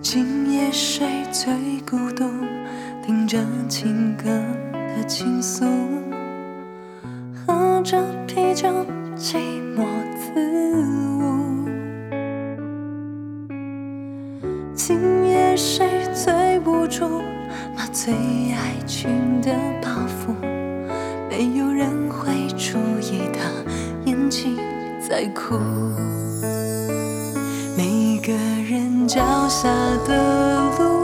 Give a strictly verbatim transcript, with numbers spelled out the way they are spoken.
今夜谁最孤独？听着情歌的倾诉，喝着啤酒，寂寞自舞。今夜谁最无助？麻醉爱情的包袱，没有人会注意他眼睛在哭。每个人脚下的路，